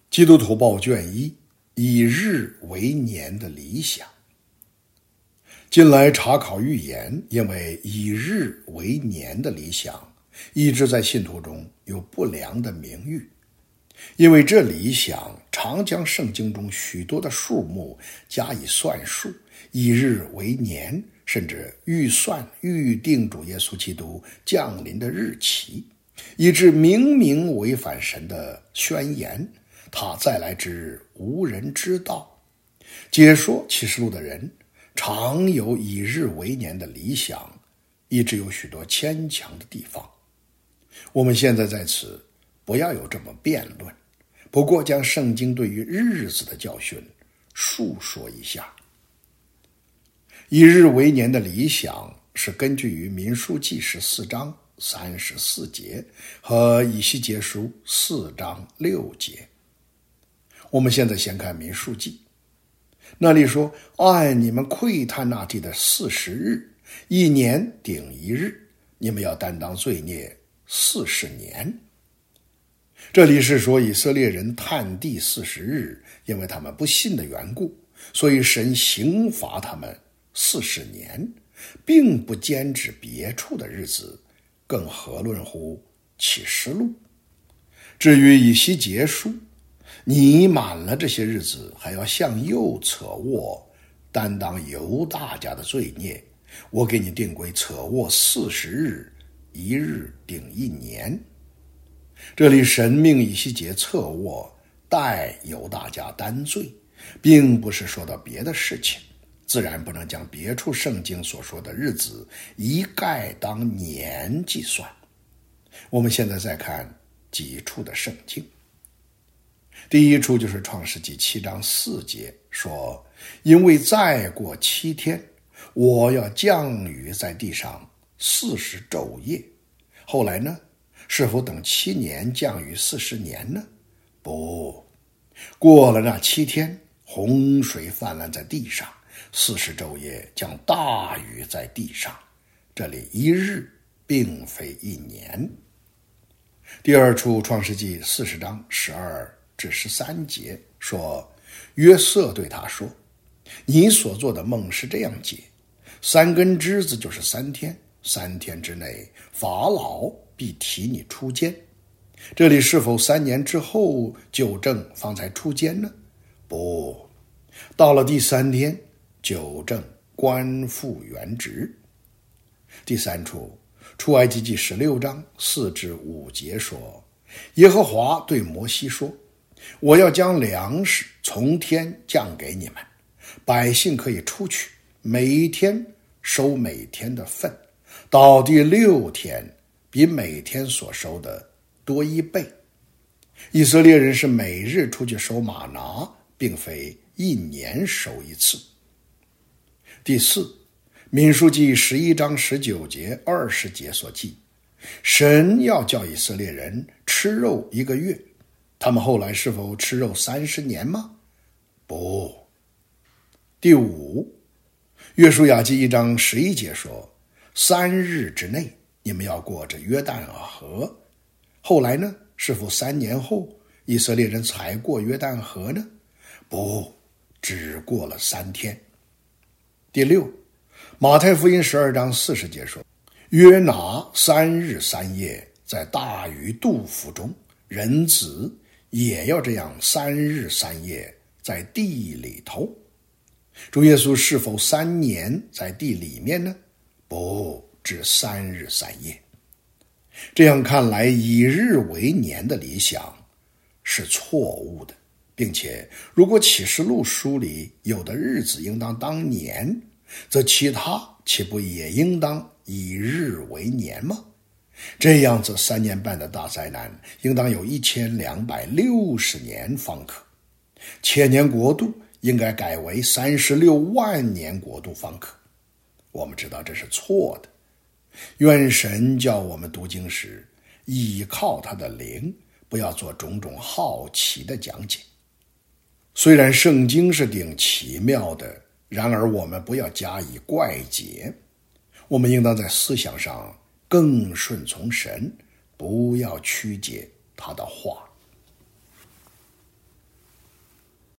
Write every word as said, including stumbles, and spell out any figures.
基督徒报卷一：以日为年的理想。近来查考预言，因为以日为年的理想一直在信徒中有不良的名誉，因为这理想常将圣经中许多的数目加以算数，以日为年，甚至预算预定主耶稣基督降临的日期，以致明明违反神的宣言，他再来之日无人知道。解说启示录的人常有以日为年的理想，一直有许多牵强的地方。我们现在在此不要有这么辩论，不过将圣经对于日子的教训述说一下。以日为年的理想是根据于民数记十四章三十四节和以西结书四章六节。我们现在先看民数记，那里说，按你们窥探那地的四十日，一年顶一日，你们要担当罪孽四十年。这里是说以色列人探地四十日，因为他们不信的缘故，所以神刑罚他们四十年，并不兼指别处的日子，更何论乎启示录。至于以西结书，你满了这些日子，还要向右侧卧，担当犹大家的罪孽。我给你定规侧卧四十日，一日顶一年。这里神命以西结侧卧，代犹大家担罪，并不是说到别的事情，自然不能将别处圣经所说的日子一概当年计算。我们现在再看几处的圣经。第一处就是创世纪七章四节，说，因为再过七天，我要降雨在地上四十昼夜。后来呢，是否等七年降雨四十年呢？不，过了那七天，洪水泛滥在地上，四十昼夜降大雨在地上。这里一日并非一年。第二处创世纪四十章十二至十三节说，约瑟对他说，你所做的梦是这样解，三根枝子就是三天，三天之内法老必提你出监。这里是否三年之后纠正方才出监呢？不，到了第三天纠正官复原职。第三处出埃及记十六章四至五节说，耶和华对摩西说，我要将粮食从天降给你们，百姓可以出去，每一天收每天的份，到第六天比每天所收的多一倍。以色列人是每日出去收玛拿，并非一年收一次。第四，民数记十一章十九节二十节所记，神要叫以色列人吃肉一个月，他们后来是否吃肉三十年吗？不。第五，约书亚记一章十一节说，三日之内你们要过这约旦河。后来呢，是否三年后以色列人才过约旦河呢？不，只过了三天。第六，马太福音十二章四十节说，约拿三日三夜在大鱼肚腹中，人子也要这样三日三夜在地里头。主耶稣是否三年在地里面呢？不，只三日三夜。这样看来，以日为年的理想是错误的，并且如果启示录书里有的日子应当当年，则其他岂不也应当以日为年吗？这样子三年半的大灾难应当有一千两百六十年方可，千年国度应该改为三十六万年国度方可。我们知道这是错的，愿神叫我们读经时依靠他的灵，不要做种种好奇的讲解。虽然圣经是挺奇妙的，然而我们不要加以怪解，我们应当在思想上更顺从神，不要曲解他的话。